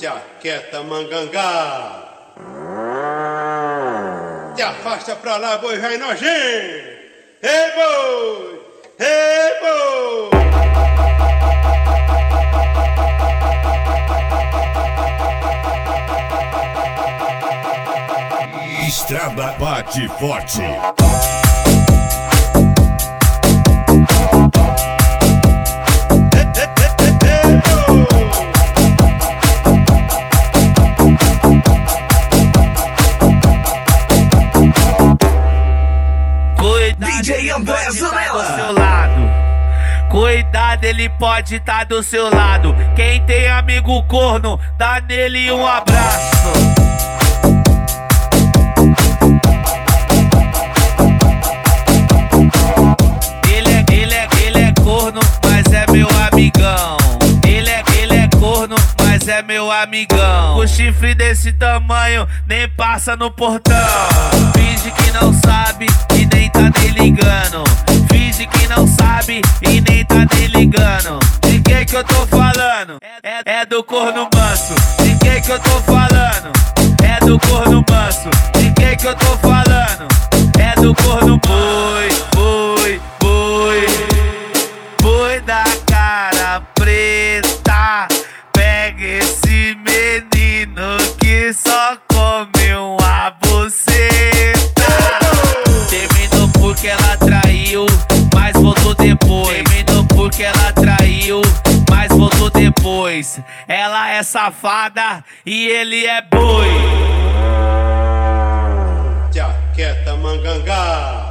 Jaqueta mangangá. Te afasta pra lá, boi vai nojento. Ei, boi! Ei, boi! Estrada bate forte. DJ André Zanella. Cuidado, ele pode estar do seu lado. Quem tem amigo corno, dá nele um abraço. Ele é corno, mas é meu amigão. Ele é corno, mas é meu amigão. O chifre desse tamanho nem passa no portão. Finge que não sabe e nem tá nem ligando. Finge que não sabe e nem tá nem ligando. De que eu tô falando? É do corno manso. De que eu tô falando? É do corno manso. De que eu tô falando? É do corno boi, boi, boi. Boi da cara preta. Pega esse menino que só come uma buceta. Terminou porque ela traiu, mas voltou depois. Terminou porque ela traiu, mas voltou depois. Ela é safada e ele é boi. Jaqueta mangangá.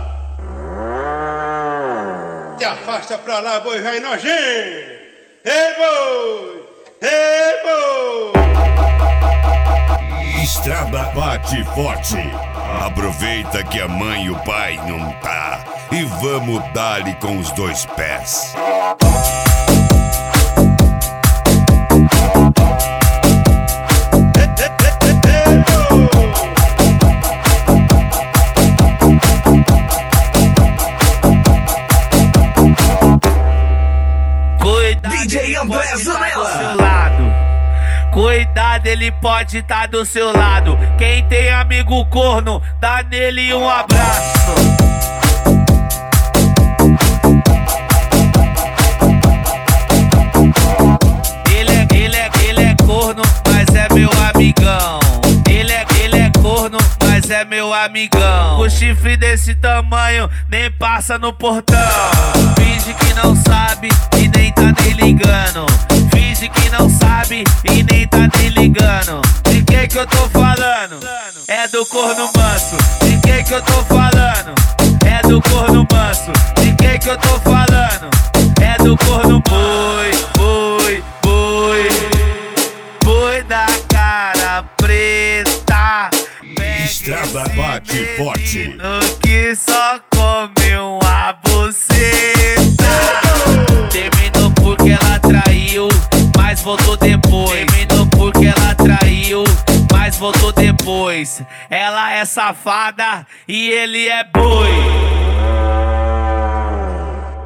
Te afasta pra lá, boi vai nojento. Ei, boi! Ei, boi! Estrada bate forte. Aproveita que a mãe e o pai não tá e vamos dar-lhe com os dois pés. DJ André Zanella. Cuidado, ele pode estar do seu lado. Quem tem amigo corno, dá nele um abraço. Ele é corno, mas é meu amigão. Ele é corno, mas é meu amigão. O chifre desse tamanho nem passa no portão. Finge que não sabe e nem tá nem ligando. Finge que não sabe e nem tá nem ligando. De que eu tô falando? É do corno manso. De que eu tô falando? É do corno manso. De que eu tô falando? É do corno boi, boi, boi. Boi da cara preta. Estrada bate forte. Que só come uma buceta. Terminou porque ela traiu, mas voltou depois. Terminou porque ela traiu, mas voltou depois. Ela é safada e ele é boi.